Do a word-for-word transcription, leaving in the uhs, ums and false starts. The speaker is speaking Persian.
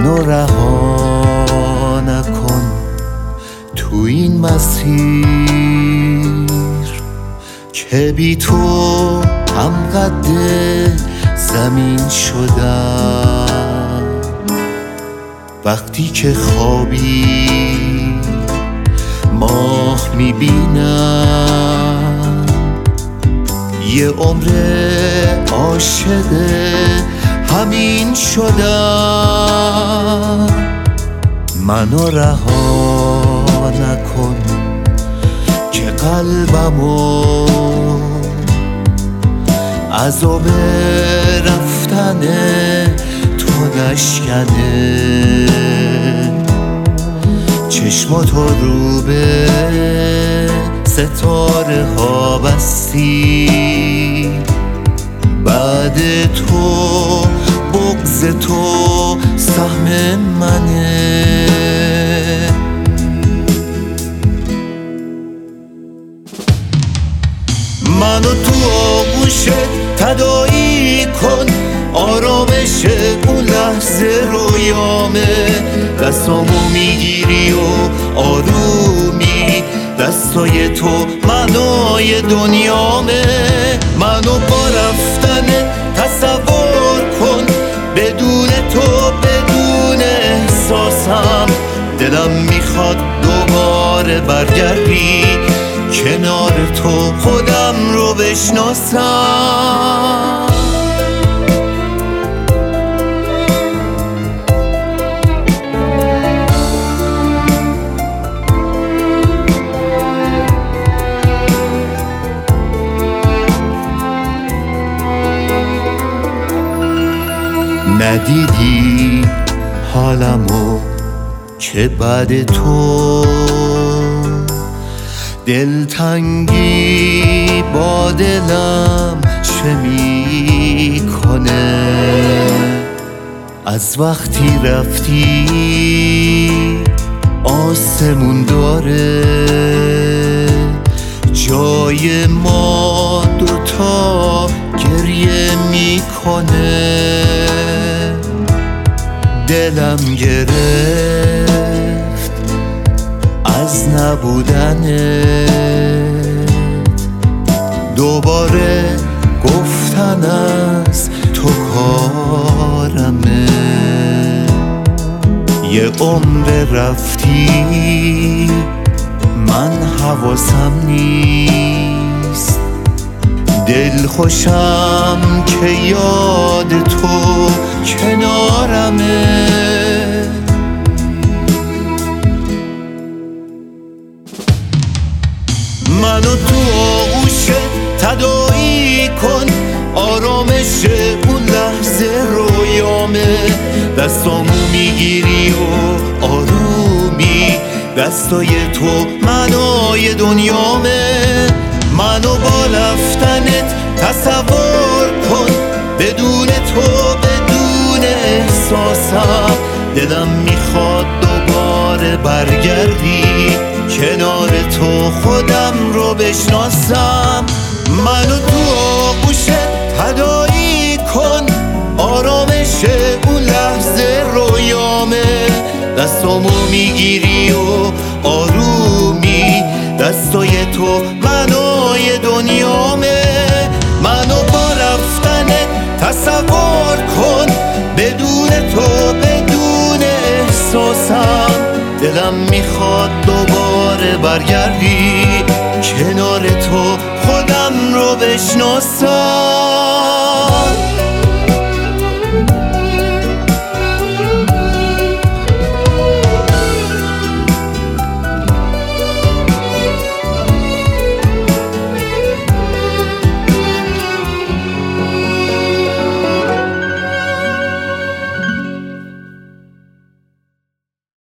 منو رها نکن تو این مسیر که بی تو هم قد زمین شدم. وقتی که خوابی ماه میبینم، یه عمر عاشق همین شدم. منو رها نکن که قلبمو عذاب رفتن تو نشکنه. چشماتو رو به ستاره ها بستی، بعد تو بغض تو سهم منه. منو تو آغوشت تداعی کن، آرامش اون لحظه رویامه. دستامو میگیری و آرومی، دستای تو معنای دنیامه. منو با رفتن تصور کن، بدون تو بدون احساسم. دلم میخواد دوباره برگردی کنار تو، خودم رو بشناسم. ندیدی حالمو که بعد تو دلتنگی با دلم چه میکنه. از وقتی رفتی آسمون داره جای ما دوتا گریه میکنه. دلم گرفت از نبودنت، دوباره گفتن از تو کارمه. یه عمر رفتی من حواسم نیست، دل خوشم که یاد تو کنارمه. منو تو آغوشت تداعی کن، آرامش اون لحظه رویامه. دستامو میگیری و آرومی، دستای تو معنای دنیامه. منو با رفتنت تصور کن، بدون تو بدون احساسم. دلم میخواد دوباره برگردی کنار تو، خودم رو بشناسم. منو تو آغوشت تداعی کن، آرامش اون لحظه رویامه. دستامو میگیری و آرومی، دستای تو معنای دنیامه. منو با رفتنت تصور کن، بدون تو بدون احساسم. دلم میخواد دوباره برگردی کنار تو، خودم رو بشناسم.